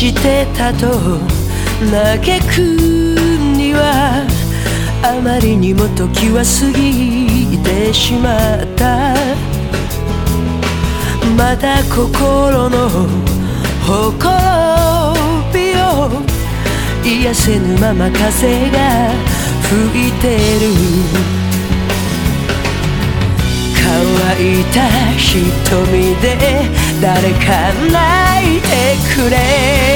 してたと嘆くにはあまりにも時は過ぎてしまった。また心のほころびを癒せぬまま風が吹いてる。乾いた瞳で誰か泣いてくれ。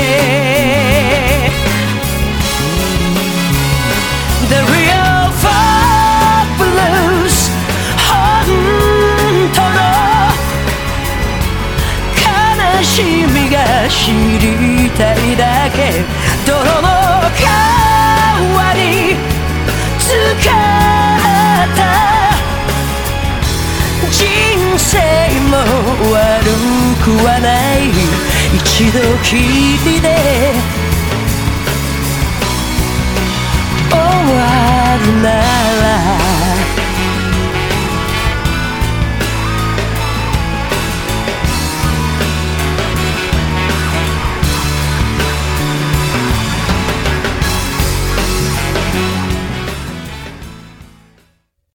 The real folk blues 本当の悲しみが知りたいだけ。泥の代わり使った人生も悪くはない。一度きりで